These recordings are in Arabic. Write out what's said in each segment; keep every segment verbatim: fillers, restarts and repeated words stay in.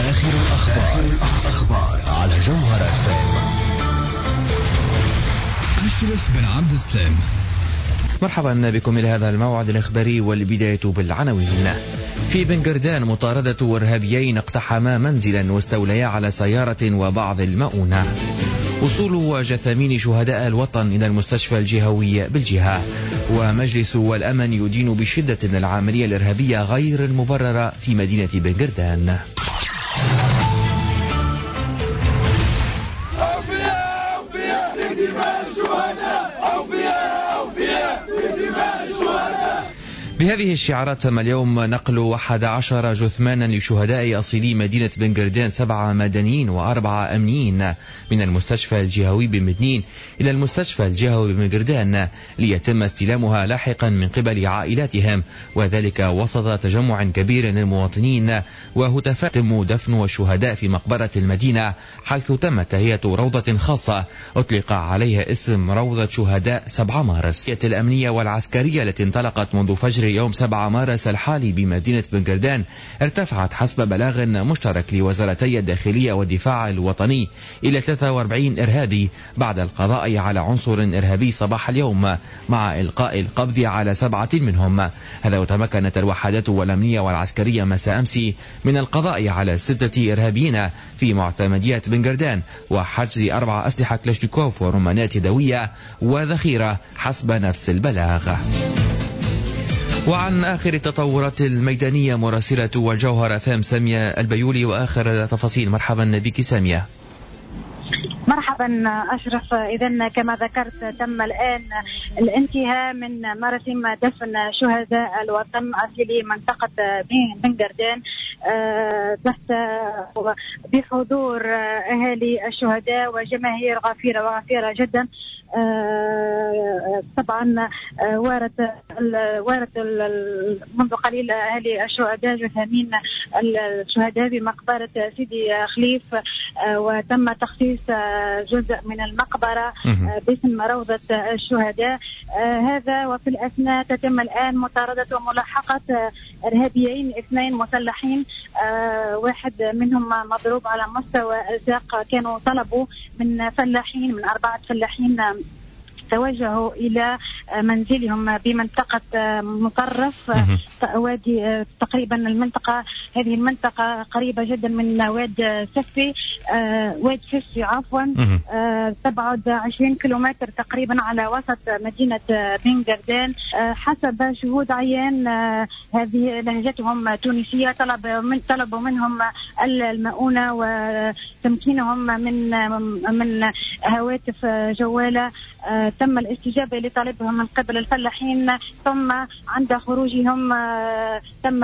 آخر الأخبار, الأخبار على جوهر اف ام. أشرف بن عبد السلام. مرحبا بكم إلى هذا الموعد الإخباري، والبداية بالعناوين. في بنغردان مطاردة إرهابيين اقتحما منزلا واستوليا على سيارة وبعض المؤونة. وصول جثامين شهداء الوطن إلى المستشفى الجهوي بالجهة. ومجلس والأمن يدين بشدة العملية الإرهابية غير المبررة في مدينة بنغردان. بهذه الشعارات تم اليوم نقل أحد عشر جثمانا لشهداء أصيلي مدينة بنغردان، سبعة مدنيين وأربعة أمنيين، من المستشفى الجهوي بمدنين إلى المستشفى الجهوي ببنغردان ليتم استلامها لاحقا من قبل عائلاتهم، وذلك وسط تجمع كبير للمواطنين وهتافات. تم دفن الشهداء في مقبرة المدينة، حيث تم تهيئة روضة خاصة أطلق عليها اسم روضة شهداء سبعة مارس. الأمنية والعسكرية التي انطلقت منذ فجر يوم سبعة مارس الحالي بمدينة بنغردان ارتفعت حسب بلاغ مشترك لوزارتي الداخلية والدفاع الوطني إلى ثلاثة وأربعين إرهابي بعد القضاء على عنصر إرهابي صباح اليوم، مع إلقاء القبض على سبعة منهم. هذا وتمكنت الوحدات الأمنية والعسكرية مساء أمس من القضاء على ستة إرهابيين في معتمدية بنغردان، وحجز أربع أسلحة كلاشنيكوف ورمانات يدوية وذخيرة حسب نفس البلاغ. وعن آخر التطورات الميدانية مراسلة والجوهر فام سامية البيولي وآخر تفاصيل. مرحبا بك سامية. مرحبا أشرف. إذن كما ذكرت تم الآن الانتهاء من مراسم دفن شهداء الوطن أصلي منطقة بنغردان تحت بحضور أهالي الشهداء وجماهير غفيرة وغفيرة جدا. طبعا وارد وارد منذ قليل أهالي الشهداء جثامين الشهداء بمقبرة سيدي خليف، وتم تخصيص جزء من المقبرة باسم روضة الشهداء. هذا وفي الأثناء تتم الآن مطاردة وملاحقة إرهابيين اثنين مسلحين، واحد منهم مضروب على مستوى الساق. كانوا طلبوا من فلاحين من أربعة فلاحين توجهوا إلى منزلهم بمنطقة مطرف وادي، تقريبا المنطقة هذه المنطقة قريبة جدا من واد سفي واد سفي عفوا تبعد عشرين كيلومتر تقريبا على وسط مدينة بنغردان. حسب شهود عيان هذه لهجتهم تونسية، طلب من طلبوا منهم المؤونة وتمكينهم من من هواتف جوالة. تم الاستجابة لطلبهم من قبل الفلاحين، ثم عند خروجهم تم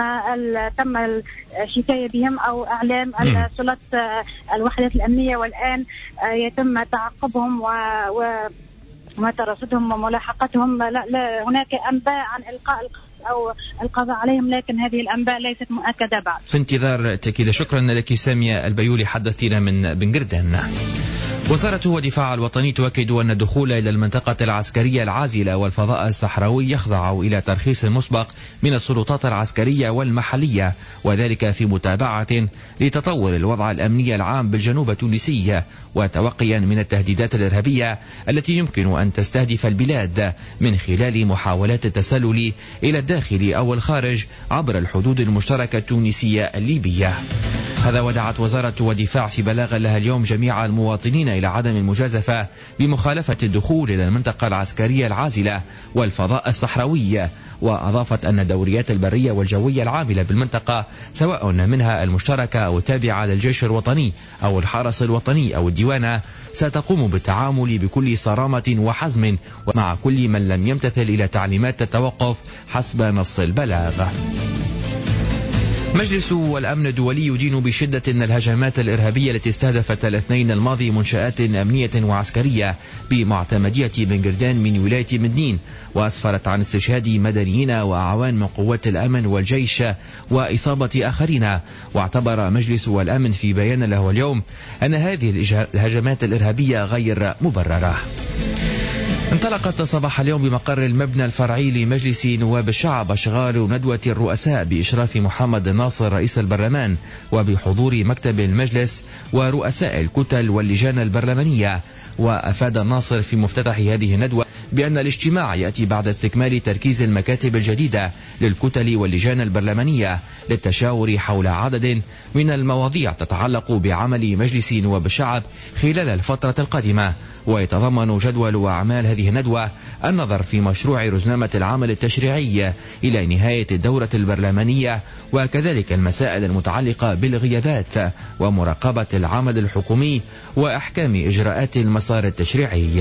تم الشكاية بهم أو إعلام السلطات الوحدات الأمنية، والآن يتم تعقبهم و, و ما ترصدهم وملاحقتهم. لا, لا هناك أنباء عن إلقاء أو القضاء عليهم، لكن هذه الأنباء ليست مؤكدة بعد. في انتظار تأكيد. شكرا لك سامية البيولي، حدثتنا من بنغردان. وزارة الدفاع الوطني تؤكد أن الدخول إلى المنطقة العسكرية العازلة والفضاء الصحراوي يخضع إلى ترخيص مسبق من السلطات العسكرية والمحلية، وذلك في متابعة لتطور الوضع الأمني العام بالجنوب التونسي، وتوقيا من التهديدات الإرهابية التي يمكن أن تستهدف البلاد من خلال محاولات التسلل إلى الداخل أو الخارج عبر الحدود المشتركة التونسية الليبية. هذا ودعت وزارة الدفاع في بلاغ لها اليوم جميع المواطنين إلى عدم المجازفة بمخالفة الدخول إلى المنطقة العسكرية العازلة والفضاء الصحراوي، وأضافت أن الدوريات البرية والجوية العاملة بالمنطقة، سواء منها المشتركة أو التابعة للجيش الوطني أو الحرس الوطني أو الديوانة، ستقوم بالتعامل بكل صرامة وحزم ومع كل من لم يمتثل إلى تعليمات التوقف حسب نص البلاغ. مجلس والأمن الدولي يدين بشدة أن الهجمات الإرهابية التي استهدفت الاثنين الماضي منشآت أمنية وعسكرية بمعتمدية بنغردان من ولاية مدنين، وأسفرت عن استشهاد مدنيين وأعوان من قوات الأمن والجيش وإصابة آخرين. واعتبر مجلس والأمن في بيان له اليوم أن هذه الهجمات الإرهابية غير مبررة. انطلقت صباح اليوم بمقر المبنى الفرعي لمجلس نواب الشعب أشغال ندوة الرؤساء بإشراف محمد ناصر رئيس البرلمان وبحضور مكتب المجلس ورؤساء الكتل واللجان البرلمانية. وأفاد الناصر في مفتتح هذه الندوة بأن الاجتماع يأتي بعد استكمال تركيز المكاتب الجديدة للكتل واللجان البرلمانية للتشاور حول عدد من المواضيع تتعلق بعمل مجلس نواب الشعب خلال الفترة القادمة. ويتضمن جدول أعمال هذه الندوة النظر في مشروع رزنامة العمل التشريعي إلى نهاية الدورة البرلمانية، وكذلك المسائل المتعلقة بالغيابات ومراقبة العمل الحكومي وأحكام إجراءات المسار التشريعي.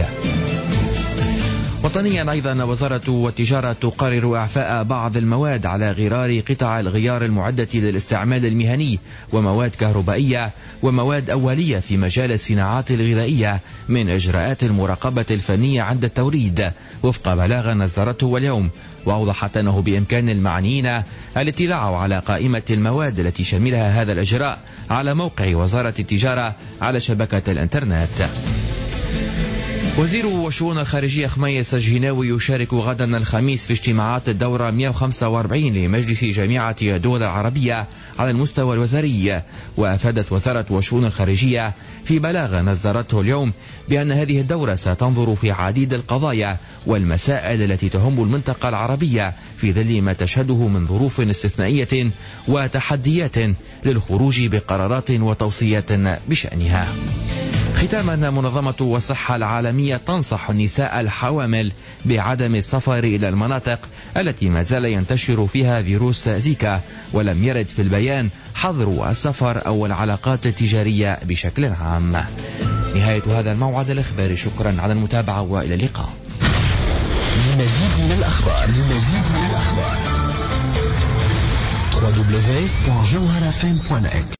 وطنيا أيضا وزارة التجارة تقرر إعفاء بعض المواد على غرار قطع الغيار المعدة للاستعمال المهني ومواد كهربائية ومواد أولية في مجال الصناعات الغذائية من إجراءات المراقبة الفنية عند التوريد وفق بلاغ أصدرته اليوم. وأوضحت أنه بإمكان المعنيين الاطلاع على قائمة المواد التي شملها هذا الإجراء على موقع وزارة التجارة على شبكة الإنترنت. وزير الشؤون الخارجية خميس الجناوي يشارك غدا الخميس في اجتماعات الدورة مئة وخمسة وأربعين لمجلس جامعة الدول العربية على المستوى الوزاري. وأفادت وزارة الشؤون الخارجية في بلاغ أصدرته اليوم بأن هذه الدورة ستنظر في عديد القضايا والمسائل التي تهم المنطقة العربية في ظل ما تشهده من ظروف استثنائية وتحديات للخروج بقرارات وتوصيات بشأنها. ختاما، منظمة الصحة العالمية تنصح النساء الحوامل بعدم السفر إلى المناطق التي ما زال ينتشر فيها فيروس زيكا، ولم يرد في البيان حظر السفر أو العلاقات التجارية بشكل عام. نهاية هذا الموعد الإخباري، شكرا على المتابعة وإلى اللقاء. لمزيد من الأخبار لمزيد من الأخبار دبليو دبليو دبليو دوت جوهرة إف إم دوت نت